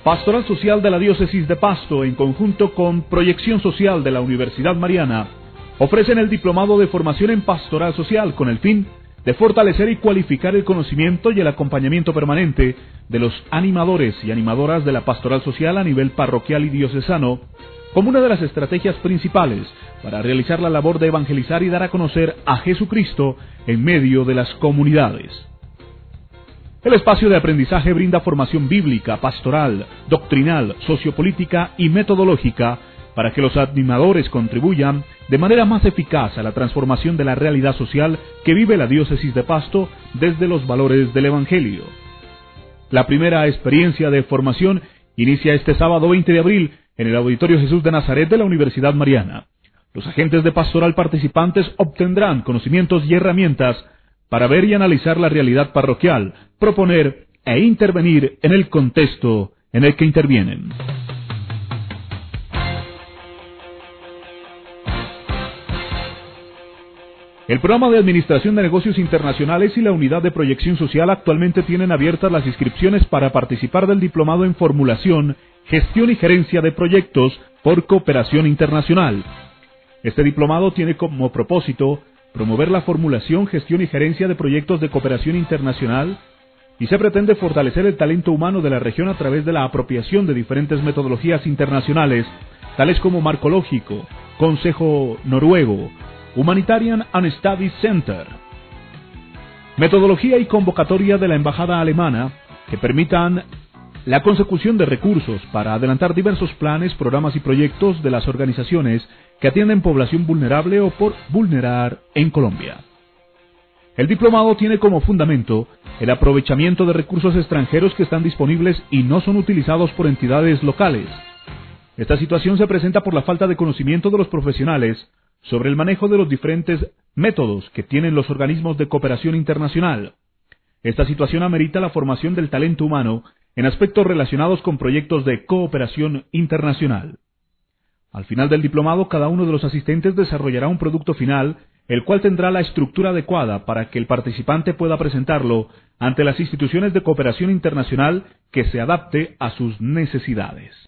Pastoral Social de la Diócesis de Pasto, en conjunto con Proyección Social de la Universidad Mariana, ofrecen el Diplomado de Formación en Pastoral Social con el fin de fortalecer y cualificar el conocimiento y el acompañamiento permanente de los animadores y animadoras de la pastoral social a nivel parroquial y diocesano, como una de las estrategias principales para realizar la labor de evangelizar y dar a conocer a Jesucristo en medio de las comunidades. El espacio de aprendizaje brinda formación bíblica, pastoral, doctrinal, sociopolítica y metodológica para que los animadores contribuyan de manera más eficaz a la transformación de la realidad social que vive la diócesis de Pasto desde los valores del Evangelio. La primera experiencia de formación inicia este sábado 20 de abril en el Auditorio Jesús de Nazaret de la Universidad Mariana. Los agentes de pastoral participantes obtendrán conocimientos y herramientas para ver y analizar la realidad parroquial, proponer e intervenir en el contexto en el que intervienen. El programa de Administración de Negocios Internacionales y la Unidad de Proyección Social actualmente tienen abiertas las inscripciones para participar del Diplomado en Formulación, Gestión y Gerencia de Proyectos por Cooperación Internacional. Este diplomado tiene como propósito promover la formulación, gestión y gerencia de proyectos de cooperación internacional y se pretende fortalecer el talento humano de la región a través de la apropiación de diferentes metodologías internacionales, tales como Marco Lógico, Consejo Noruego, Humanitarian and Studies Center. Metodología y convocatoria de la Embajada Alemana que permitan la consecución de recursos para adelantar diversos planes, programas y proyectos de las organizaciones que atienden población vulnerable o por vulnerar en Colombia. El diplomado tiene como fundamento el aprovechamiento de recursos extranjeros que están disponibles y no son utilizados por entidades locales. Esta situación se presenta por la falta de conocimiento de los profesionales sobre el manejo de los diferentes métodos que tienen los organismos de cooperación internacional. Esta situación amerita la formación del talento humano en aspectos relacionados con proyectos de cooperación internacional. Al final del diplomado, cada uno de los asistentes desarrollará un producto final, el cual tendrá la estructura adecuada para que el participante pueda presentarlo ante las instituciones de cooperación internacional que se adapte a sus necesidades.